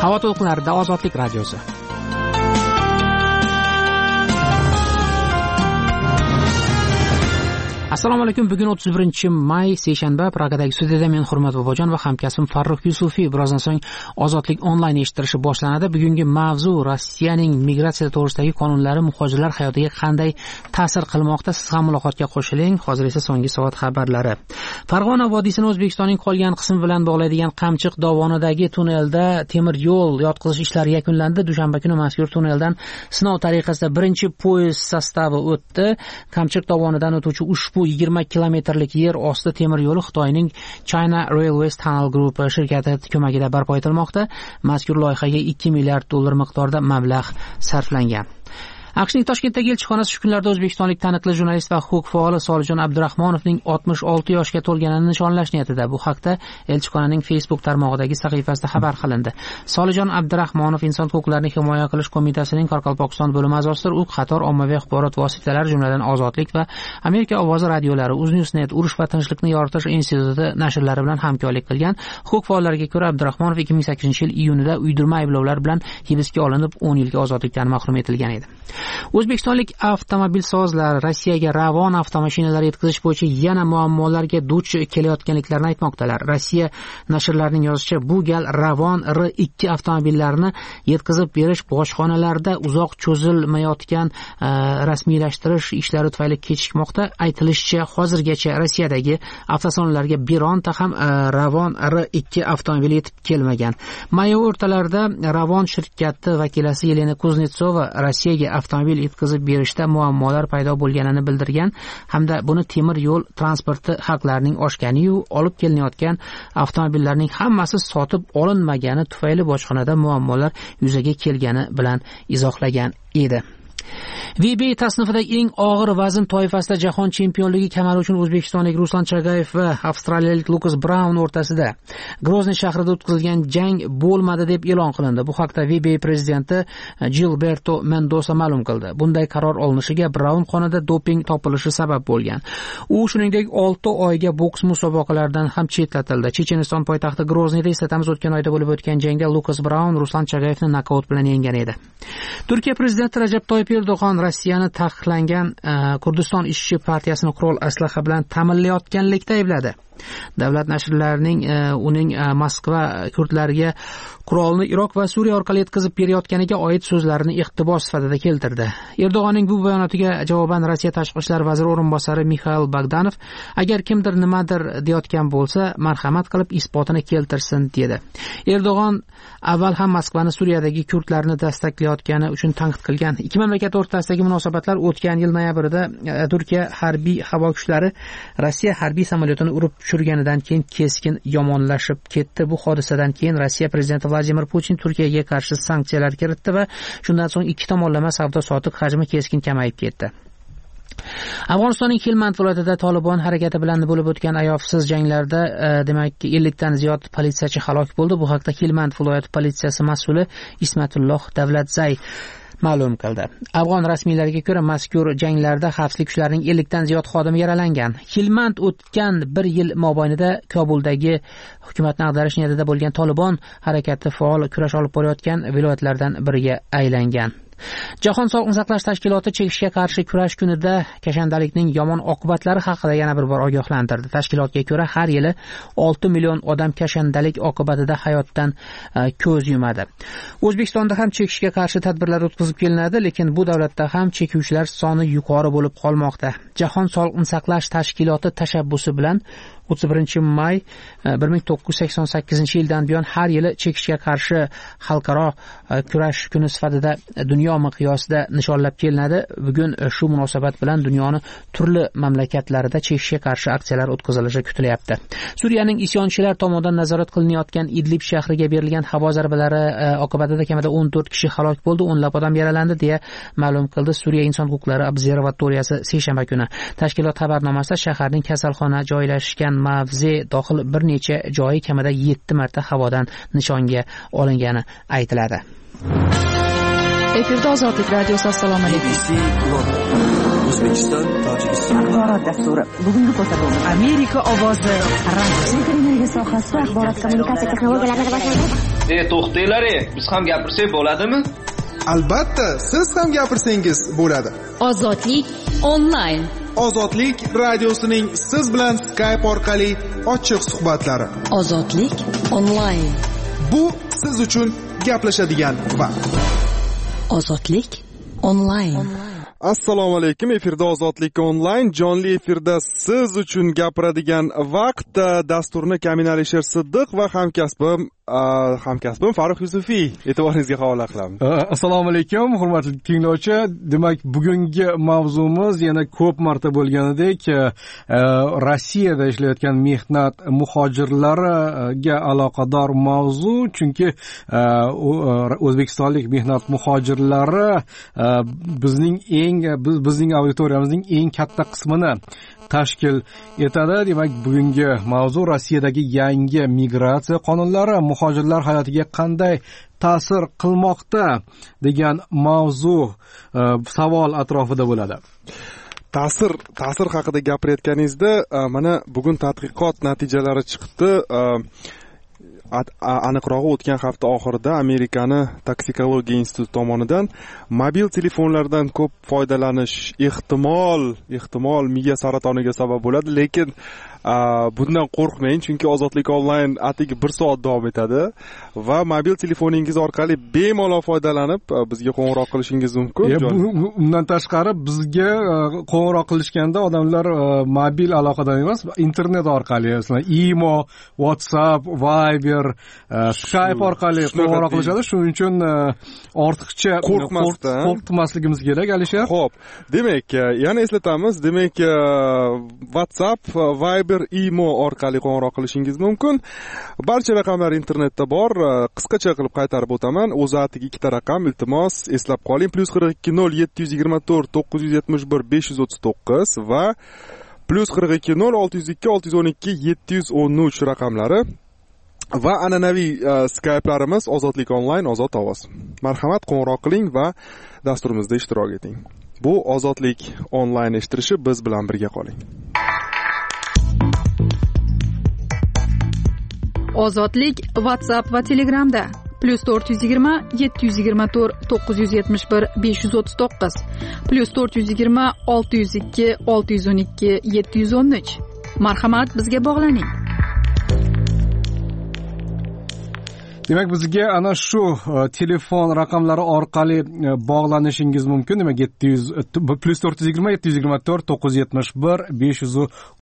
Havo to'lqinlarida Ozodlik radiosi. Assalomu alaykum. Bugun 31-may seshanba. Pragadagi studiyada men Hurmat Bobojon va hamkasbim Farruh Yusufiy. Birozdan so'ng Ozodlik onlayn eshittirishi boshlanadi. Bugungi mavzu Rossiyaning migratsiya to'g'risidagi qonunlari muhojirlar hayotiga qanday ta'sir qilmoqda? Siz ham muloqotga qo'shiling. Hozir esa so'nggi soat xabarlari. Farg'ona vodiysini O'zbekistonning qolgan qismi bilan bog'laydigan Qamchiq dovonidagi tunnelda temir yo'l yotqizish ishlari yakunlandi. Dushanba kuni mazkur tunneldan sinov tariqasida birinchi poyezd sostavi o'tdi. Qamchiq dovonidan o'tuvchi ushbu 20 kilometrlik yer osti temir yo'li Xitoyning China Railways Tunnel Group shirkati ko'magida barpo etilmoqda. Mazkur loyihaga 2 milliard dollar miqdorida mablag' sarflangan. AQShning Toshkentdagi elchixonasi shu kunlarda o'zbekistonlik taniqli jurnalist va huquq faoli Solijon Abdurahmonovning 66 yoshga to'lganini nishonlash niyatida. Bu haqda elchixonaning Facebook tarmog'idagi sahifasida xabar qilindi. Solijon Abdurahmonov Inson huquqlarini himoya qilish qo'mitasining Qoraqalpog'iston bo'limi a'zosidir. U qator ommaviy axborot vositalari, jumladan Ozodlik va Amerika ovozi radiolari, UzNewsNet, Urush va tinchlikni yoritish instituti nashrlari bilan hamkorlik qilgan. Huquq faollariga ko'ra, Abdurahmonov 2008-yil iyunida uydirma ayblovlar bilan hibsga olinib, 10 yilga ozodlikdan mahrum etilgan edi. O'zbekistonlik avtomobilsozlar Rossiyaga Ravon avtomashinalar yetkazish bo'yicha yana muammolarga duch kelayotganliklarini aytmoqdalar. Rossiya nashrlarining yozishicha, bu gal Ravon R2 avtomobillarini yetkazib berish bojxonalarda uzoq cho'zilmayotgan rasmiylashtirish ishlari tufayli kechikmoqda. Aytilishicha, hozirgacha Rossiyadagi avtosalonlarga bironta ham Ravon R2 avtomobili yetib kelmagan. May o'rtalarida Ravon shirkati vakilasi Yelena Kuznetsova Rossiyaga avtomobil yetkazib berishda muammolar paydo bo'lganini bildirgan hamda buni temir yo'l transporti haqlarining oshgani-yu olib kelinayotgan avtomobillarning hammasi sotib olinmagani tufayli bojxonada muammolar yuzaga kelgani bilan izohlagan edi. WBA tasnifidagi eng og'ir vazn toifasida jahon chempionligi kamari uchun o'zbekistonlik Ruslan Chagayev va avstraliyalik Lukas Braun o'rtasida Grozniy shahrida o'tkazilgan jang bo'lmadi deb e'lon qilindi. Bu haqda WBA prezidenti Gilberto Mendoza ma'lum qildi. Bunday qaror olinishiga Braun qonida doping topilishi sabab bo'lgan. U shuningdek 6 oyga boks musobaqalaridan ham chetlatildi. Checheniston poytaxti Grozniyda eslatamiz, o'tgan oyda bo'lib o'tgan jangda Lukas Braun Ruslan Chagayevni nokaut bilan yenggan edi. Turkiya prezidenti Rajab Toyyib Erdo'g'on Rossiyani taqiqlangan Kurdiston ishchi partiyasini qurol aslaha bilan ta'minlayotganlikda aybladi. Davlat nashrlarining uning Moskva kurdlariga qurolni Iroq va Suriya orqali yetkazib berayotganiga oid so'zlarini iqtibos sifatida keltirdi. Erdo'g'onning bu bayonotiga javoban Rossiya tashqi ishlar vaziri o'rinbosari Mikhail Bogdanov, agar kimdir nimadir deyotgan bo'lsa, marhamat qilib isbotini keltirsin dedi. Erdo'g'on avval ham Moskvani Suriyadagi kurdlarni destaklayotgani uchun tanqid qilgan. Ikki mamlakat o'rtasidagi munosabatlar o'tgan yil noyabrida Turkiya harbiy havo kuchlari Rossiya harbiy samolyotini urib tushirganidan keyin keskin yomonlashib ketdi. Bu hodisadan keyin Rossiya prezidenti Vladimir Putin Turkiyaga qarshi sanksiyalar kiritdi va shundan so'ng ikki tomonlama savdo-sotiq hajmi keskin kamayib ketdi. Afg'onistonning Helmand viloyatida Tolibon harakati bilan bo'lib o'tgan ayovsiz janglarda demak 50 dan ziyod politsiyachi halok bo'ldi. Bu haqda Helmand viloyati politsiyasi mas'uli Ismatulloh Davlatzay ma'lum qildi. Afg'on rasmiylariga ko'ra, mazkur janglarda xavfsizlik kuchlarining 50 dan ziyod xodimi yaralangan. Helmand o'tgan 1 yil mobaynida Kobuldagi hukumatni ag'darish niyatida bo'lgan Tolibon harakati faol kurash olib borayotgan viloyatlardan biriga aylangan. Jahon sog'liqni saqlash tashkiloti chekishga qarshi kurash kunida kashandalikning yomon oqibatlari haqida yana bir bor ogohlantirdi. Tashkilotga ko'ra, har yili 6 million odam kashandalik oqibatida hayotdan ko'z yumadi. O'zbekistonda ham chekishga qarshi tadbirlar o'tkazib kelinadi, lekin bu davlatda ham chekuvchilar soni yuqori bo'lib qolmoqda. Jahon sog'liqni saqlash tashkiloti tashabbusi bilan 31-may 1988-yildan buyon har yili chekishga qarshi xalqaro kurash kuni sifatida dunyo miqyosida nishonlab kelinadi. Bugun shu munosabat bilan dunyoning turli mamlakatlarida chekishga qarshi aksiyalar o'tkazilishi kutilyapti. Suriyaning isyonchilar tomonidan nazorat qilinayotgan Idlib shahriga berilgan havo zarbalari oqibatida kamida 14 kishi halok bo'ldi, o'nlab odam yaralandi deya ma'lum qildi Suriya inson huquqlari observatoriyasi seshanba kuni. Tashkilot xabarnomasida shaharning kasalxona joylashgan mavze dohil bir necha joyi kamida 7 marta havodan nishonga olingani aytiladi. Efirda Ozodlik radiosi. Assalomu alaykum. O'zbekiston, Tojikiston axborot dasturi. Bugungi ko'rsatuv Amerika ovozi radio. energiya sohasida axborot kommunikatsiya texnologiyalarini rivojlantirish. To'xtanglar, biz ham gapirsak bo'ladimi? Albatta, siz ham gapirsangiz bo'ladi. Ozodlik onlayn. Ozodlik radiosining siz bilan Skype orqali ochiq suhbatlari. Ozodlik onlayn. Bu siz uchun gaplashadigan vaqt. Ozodlik onlayn. Assalomu alaykum. Efirda Ozodlik onlayn, jonli efirda siz uchun gapiradigan vaqt. Dasturni Kamin Alisher Siddiq va hamkasbim Farruh Yusufiy e'tiboringizga havola qilamiz. Assalomu alaykum, hurmatli tinglovchi. Demak, bugungi mavzumiz yana ko'p marta bo'lganidek, Rossiyada ishlayotgan mehnat muhojirlariga aloqador mavzu, chunki o'zbekistonlik mehnat muhojirlari bizning auditoriyamizning eng katta qismini tashkil etadi. Demak, bugungi mavzu Rossiyadagi yangi migratsiya qonunlari muhojirlar hayotiga qanday ta'sir qilmoqda degan mavzu savol atrofida bo'ladi. Ta'sir haqida gapirayotganingizda, mana bugun tadqiqot natijalari chiqdi. Aniqrog'i o'tgan hafta oxirida Amerikani toksikologiya instituti tomonidan mobil telefonlardan ko'p foydalanish ehtimol miya saratoniga sabab bo'ladi, lekin bundan qo'rqmang, chunki Ozodlik onlayn atigi 1 soat davom etadi va mobil telefoningiz orqali bemalol foydalanib bizga qo'ng'iroq qilishingiz mumkin. Undan tashqari bizga qo'ng'iroq qilishganda odamlar mobil aloqadan emas, internet orqali, masalan, imo, WhatsApp, Viber, Skype orqali qo'ng'iroq qilishadi. Shuning uchun ortiqcha qo'rqmasligimiz kerak, Alisher. Xo'p, demak, yana eslatamiz. Demak, WhatsApp, Viber, imo orqali qo'ng'iroq qilishingiz mumkin. Barcha raqamlar internetda bor. Qisqacha qilib qaytarib o'taman. O'zatiga ikkita raqam, iltimos eslab qoling. +42 0724 971 539 va +42 0602 612 713 raqamlari. Va an'anaviy Skype'larimiz Ozodlik onlayn, Ozod ovoz. Marhamat, qo'ng'iroq qiling va dasturimizda ishtirok eting. Bu Ozodlik onlayn eshittirishi, biz bilan birga qoling. Ozodlik WhatsApp va Telegramda +420 724 971 539 +420 602 612 713. Marhamat, bizga bog'laning. Demak, bizga ana shu telefon raqamlari orqali bog'lanishingiz mumkin. Demak, +420 724 971